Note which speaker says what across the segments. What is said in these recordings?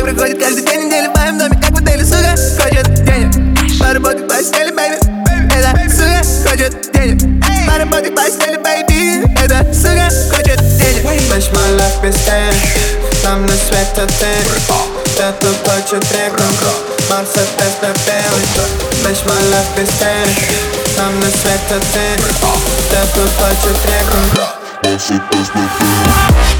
Speaker 1: проходит каждый день недели в моем доме, как в отеле, сука, хочет денег. Поработать в постели, бэйби, эта сука хочет денег. Поработать в постели, бэйби, эта сука хочет денег.
Speaker 2: Весь мой лайф без денег, нам на свет отель. Кто-то хочет рекламу, Мерседес на белый. Весь мой лайф без денег, нам на свет отель. Кто-то хочет рекламу, Мерседес на белый.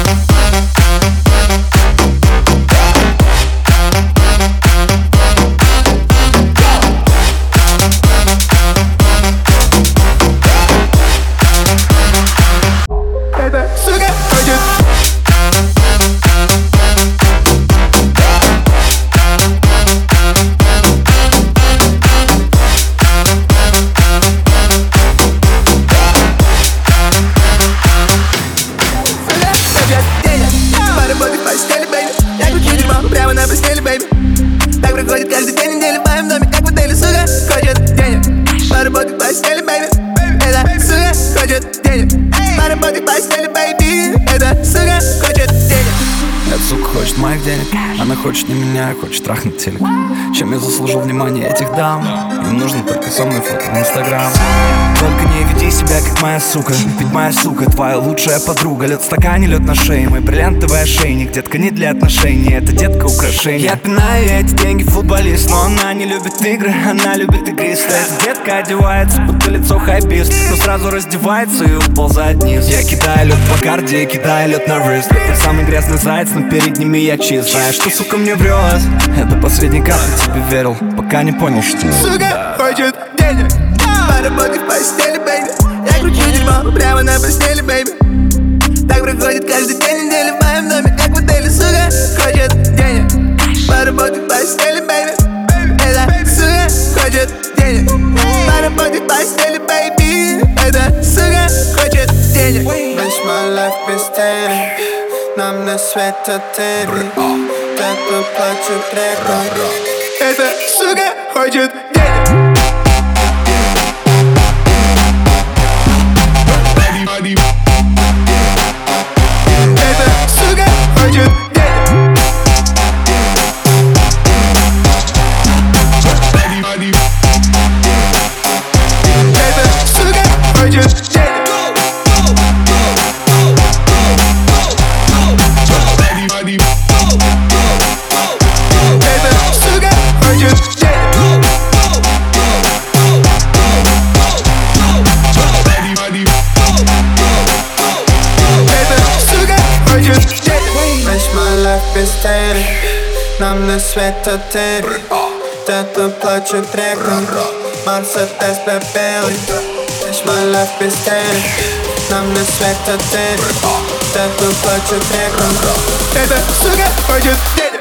Speaker 1: Прямо на постели, бэйби. Так проходит каждый день недели в моем доме, как в отеле, сука хочет денег. Поработать в постели, бэйби, эта сука хочет денег. Поработать в постели, бэйби, эта сука хочет денег.
Speaker 3: Эта сука хочет моих денег, она хочет не меня, хочет трахнуть телек. Чем я заслужил внимание этих дам? Им нужно только со мной фото в Инстаграм. Только не веди себя как моя сука, ведь моя сука твоя лучшая подруга. Лед в стакане, лед на шее, мой бриллиантовый ошейник. Детка не для отношений, это детка украшение. Я пинаю эти деньги футболист, но она не любит игры, она любит игристое. Эта детка одевается, будто лицо хайбист, но сразу раздевается и уползает вниз. Я кидаю лед по карде, кидаю лед на рыст. Это самый грязный заяц, но перед ними я чист. Знаешь, что сука мне врет? Это последний капли тебе верил, пока не понял, что
Speaker 1: сука хочет денег. Поработать в постели, бэйби. Я кручу дерьмо прямо на постели, бэйби. Так проходит каждый день недели в моем доме, как в отеле, сука хочет денег. Поработать в постели, бэйби, эта сука хочет денег. Поработать в постели, бэйби, эта сука хочет денег.
Speaker 2: Весь мой лайф без денег, нам на свет отель. Кто-то плачет рекламу,
Speaker 1: эта сука хочет денег.
Speaker 2: без денег, нам на свет отель. Кто-то плачет рекламу, Мерседес на белый. Весь мой лайф без денег, нам на свет отель. Кто-то плачет рекламу,
Speaker 1: эта сука хочет денег.